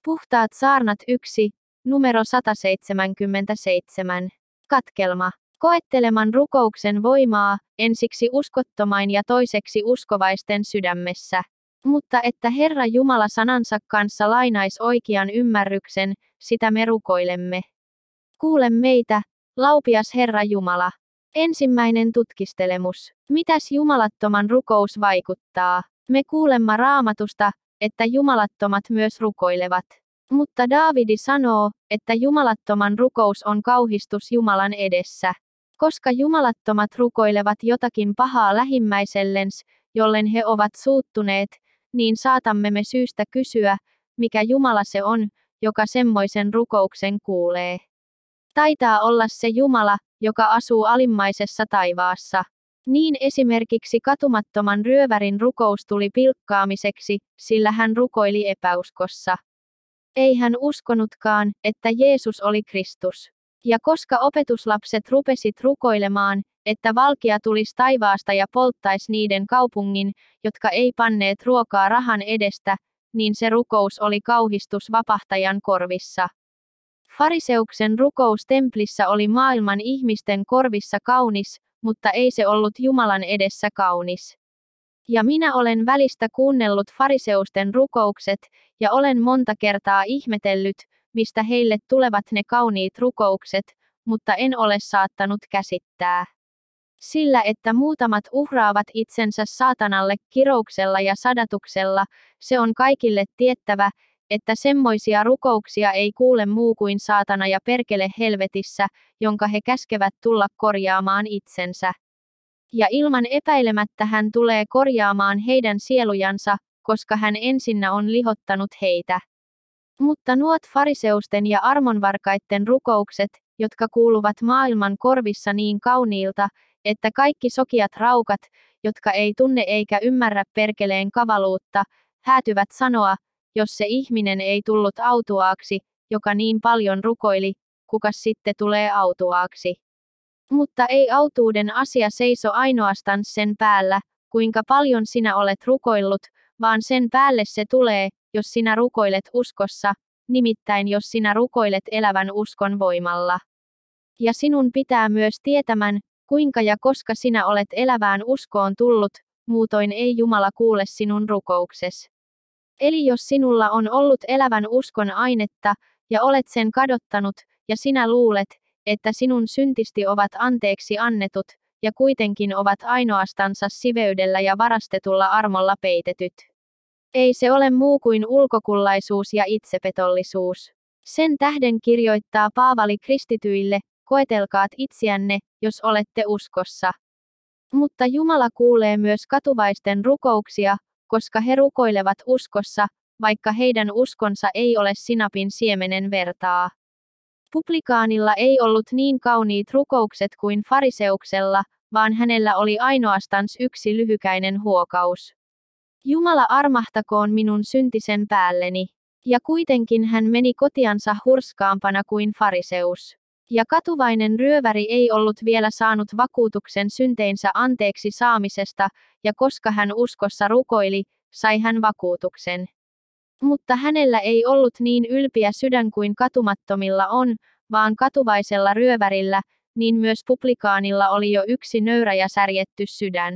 Puhtaat saarnat 1, numero 177. Katkelma. Koetteleman rukouksen voimaa, ensiksi uskottomain ja toiseksi uskovaisten sydämessä. Mutta että Herra Jumala sanansa kanssa lainais oikean ymmärryksen, sitä me rukoilemme. Kuule meitä, laupias Herra Jumala. Ensimmäinen tutkistelemus. Mitäs jumalattoman rukous vaikuttaa? Me kuulemme Raamatusta, että jumalattomat myös rukoilevat. Mutta Daavidi sanoo, että jumalattoman rukous on kauhistus Jumalan edessä. Koska jumalattomat rukoilevat jotakin pahaa lähimmäisellens, jollen he ovat suuttuneet, niin saatamme me syystä kysyä, mikä Jumala se on, joka semmoisen rukouksen kuulee. Taitaa olla se Jumala, joka asuu alimmaisessa taivaassa. Niin esimerkiksi katumattoman ryövärin rukous tuli pilkkaamiseksi, sillä hän rukoili epäuskossa. Ei hän uskonutkaan, että Jeesus oli Kristus. Ja koska opetuslapset rupesit rukoilemaan, että valkea tulisi taivaasta ja polttaisi niiden kaupungin, jotka ei panneet ruokaa rahan edestä, niin se rukous oli kauhistus vapahtajan korvissa. Fariseuksen rukous templissä oli maailman ihmisten korvissa kaunis, mutta ei se ollut Jumalan edessä kaunis. Ja minä olen välistä kuunnellut fariseusten rukoukset, ja olen monta kertaa ihmetellyt, mistä heille tulevat ne kauniit rukoukset, mutta en ole saattanut käsittää. Sillä että muutamat uhraavat itsensä saatanalle kirouksella ja sadatuksella, se on kaikille tiettävä, että semmoisia rukouksia ei kuule muu kuin saatana ja perkele helvetissä, jonka he käskevät tulla korjaamaan itsensä. Ja ilman epäilemättä hän tulee korjaamaan heidän sielujansa, koska hän ensinnä on lihottanut heitä. Mutta nuot fariseusten ja armonvarkaitten rukoukset, jotka kuuluvat maailman korvissa niin kauniilta, että kaikki sokiat raukat, jotka ei tunne eikä ymmärrä perkeleen kavaluutta, häätyvät sanoa, jos se ihminen ei tullut autuaaksi, joka niin paljon rukoili, kukas sitten tulee autuaaksi. Mutta ei autuuden asia seiso ainoastaan sen päällä, kuinka paljon sinä olet rukoillut, vaan sen päälle se tulee, jos sinä rukoilet uskossa, nimittäin jos sinä rukoilet elävän uskon voimalla. Ja sinun pitää myös tietämän, kuinka ja koska sinä olet elävään uskoon tullut, muutoin ei Jumala kuule sinun rukoukses. Eli jos sinulla on ollut elävän uskon ainetta, ja olet sen kadottanut, ja sinä luulet, että sinun syntisti ovat anteeksi annetut, ja kuitenkin ovat ainoastansa siveydellä ja varastetulla armolla peitetyt. Ei se ole muu kuin ulkokullaisuus ja itsepetollisuus. Sen tähden kirjoittaa Paavali kristityille, koetelkaat itseänne, jos olette uskossa. Mutta Jumala kuulee myös katuvaisten rukouksia, koska he rukoilevat uskossa, vaikka heidän uskonsa ei ole sinapin siemenen vertaa. Publikaanilla ei ollut niin kauniit rukoukset kuin fariseuksella, vaan hänellä oli ainoastaan yksi lyhykäinen huokaus. Jumala armahtakoon minun syntisen päälleni. Ja kuitenkin hän meni kotiansa hurskaampana kuin fariseus. Ja katuvainen ryöväri ei ollut vielä saanut vakuutuksen synteinsä anteeksi saamisesta, ja koska hän uskossa rukoili, sai hän vakuutuksen. Mutta hänellä ei ollut niin ylpeä sydän kuin katumattomilla on, vaan katuvaisella ryövärillä, niin myös publikaanilla oli jo yksi nöyrä ja särjetty sydän.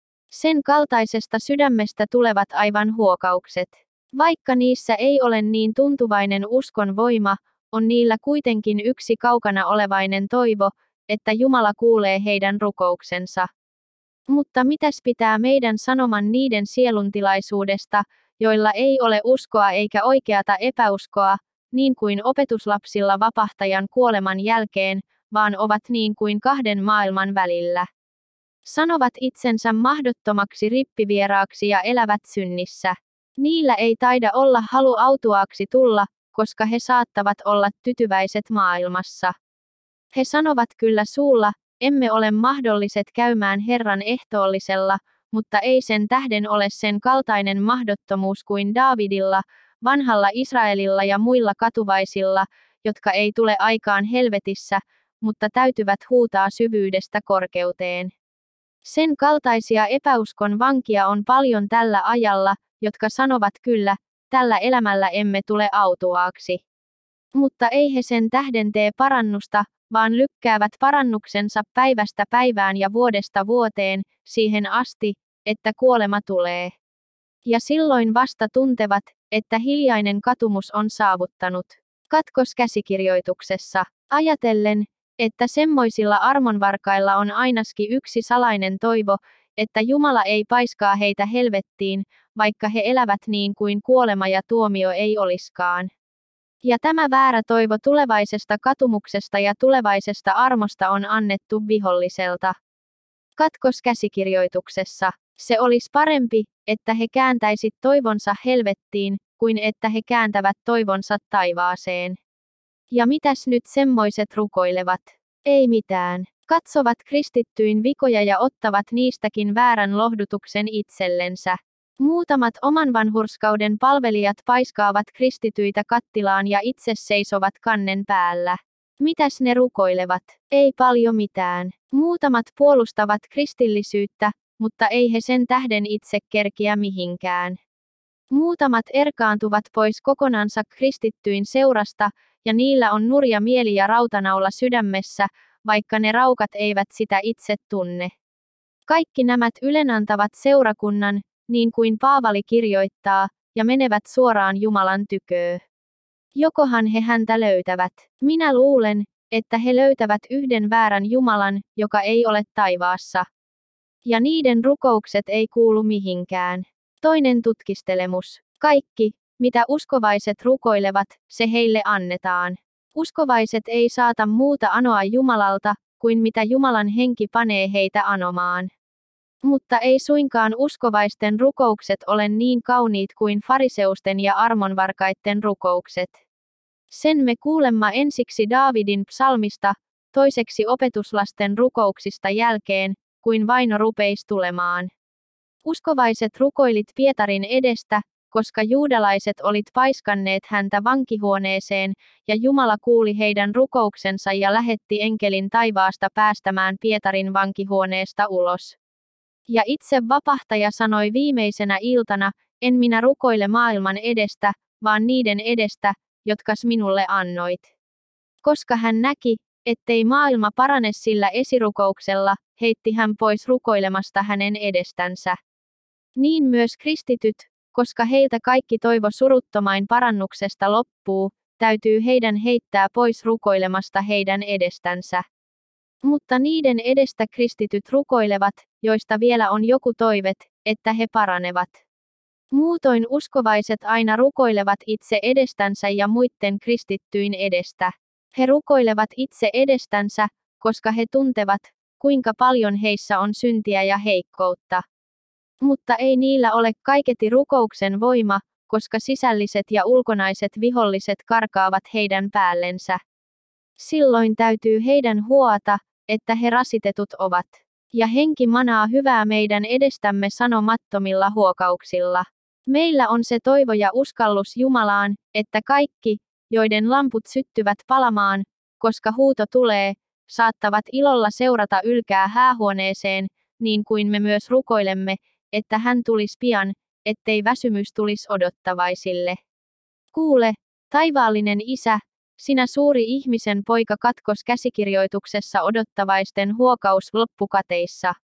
Sen kaltaisesta sydämestä tulevat aivan huokaukset. Vaikka niissä ei ole niin tuntuvainen uskon voima, on niillä kuitenkin yksi kaukana olevainen toivo, että Jumala kuulee heidän rukouksensa. Mutta mitäs pitää meidän sanoman niiden sieluntilaisuudesta, joilla ei ole uskoa eikä oikeata epäuskoa, niin kuin opetuslapsilla vapahtajan kuoleman jälkeen, vaan ovat niin kuin kahden maailman välillä. Sanovat itsensä mahdottomaksi rippivieraaksi ja elävät synnissä. Niillä ei taida olla halu autuaaksi tulla, koska he saattavat olla tytyväiset maailmassa. He sanovat kyllä suulla, emme ole mahdolliset käymään Herran ehtoollisella, mutta ei sen tähden ole sen kaltainen mahdottomuus kuin Daavidilla, vanhalla Israelilla ja muilla katuvaisilla, jotka ei tule aikaan helvetissä, mutta täytyvät huutaa syvyydestä korkeuteen. Sen kaltaisia epäuskon vankia on paljon tällä ajalla, jotka sanovat kyllä, tällä elämällä emme tule autuaaksi. Mutta ei he sen tähden tee parannusta, vaan lykkäävät parannuksensa päivästä päivään ja vuodesta vuoteen, siihen asti, että kuolema tulee. Ja silloin vasta tuntevat, että hiljainen katumus on saavuttanut. Katkoskäsikirjoituksessa. Ajatellen, että semmoisilla armonvarkailla on ainakin yksi salainen toivo, että Jumala ei paiskaa heitä helvettiin, vaikka he elävät niin kuin kuolema ja tuomio ei oliskaan. Ja tämä väärä toivo tulevaisesta katumuksesta ja tulevaisesta armosta on annettu viholliselta. Katkoskäsikirjoituksessa. Se olisi parempi, että he kääntäisit toivonsa helvettiin, kuin että he kääntävät toivonsa taivaaseen. Ja mitäs nyt semmoiset rukoilevat? Ei mitään. Katsovat kristittyyn vikoja ja ottavat niistäkin väärän lohdutuksen itsellensä. Muutamat oman vanhurskauden palvelijat paiskaavat kristityitä kattilaan ja itse seisovat kannen päällä. Mitäs ne rukoilevat? Ei paljon mitään. Muutamat puolustavat kristillisyyttä, mutta ei he sen tähden itse kerkiä mihinkään. Muutamat erkaantuvat pois kokonansa kristittyyn seurasta, ja niillä on nurja mieli ja rautanaula sydämessä, vaikka ne raukat eivät sitä itse tunne. Kaikki nämä ylenantavat seurakunnan, niin kuin Paavali kirjoittaa, ja menevät suoraan Jumalan tyköön. Jokohan he häntä löytävät? Minä luulen, että he löytävät yhden väärän Jumalan, joka ei ole taivaassa. Ja niiden rukoukset ei kuulu mihinkään. Toinen tutkistelemus. Kaikki, mitä uskovaiset rukoilevat, se heille annetaan. Uskovaiset ei saata muuta anoa Jumalalta, kuin mitä Jumalan henki panee heitä anomaan. Mutta ei suinkaan uskovaisten rukoukset ole niin kauniit kuin fariseusten ja armonvarkaitten rukoukset. Sen me kuulemma ensiksi Daavidin psalmista, toiseksi opetuslasten rukouksista jälkeen, kuin vaino rupeisi tulemaan. Uskovaiset rukoilit Pietarin edestä, koska juudalaiset olit paiskanneet häntä vankihuoneeseen, ja Jumala kuuli heidän rukouksensa ja lähetti enkelin taivaasta päästämään Pietarin vankihuoneesta ulos. Ja itse vapahtaja sanoi viimeisenä iltana, en minä rukoile maailman edestä, vaan niiden edestä, jotkas minulle annoit. Koska hän näki, ettei maailma parane sillä esirukouksella, heitti hän pois rukoilemasta hänen edestänsä. Niin myös kristityt, koska heiltä kaikki toivo suruttomain parannuksesta loppuu, täytyy heidän heittää pois rukoilemasta heidän edestänsä. Mutta niiden edestä kristityt rukoilevat, joista vielä on joku toivet, että he paranevat. Muutoin uskovaiset aina rukoilevat itse edestänsä ja muitten kristittyyn edestä. He rukoilevat itse edestänsä, koska he tuntevat, kuinka paljon heissä on syntiä ja heikkoutta. Mutta ei niillä ole kaiketi rukouksen voima, koska sisälliset ja ulkonaiset viholliset karkaavat heidän päällensä. Silloin täytyy heidän huoata, että he rasitetut ovat. Ja henki manaa hyvää meidän edestämme sanomattomilla huokauksilla. Meillä on se toivo ja uskallus Jumalaan, että kaikki, joiden lamput syttyvät palamaan, koska huuto tulee, saattavat ilolla seurata ylkää häähuoneeseen, niin kuin me myös rukoilemme, että hän tulisi pian, ettei väsymys tulisi odottavaisille. Kuule, taivaallinen Isä, sinä suuri ihmisen poika katkos käsikirjoituksessa odottavaisten huokaus loppukateissa.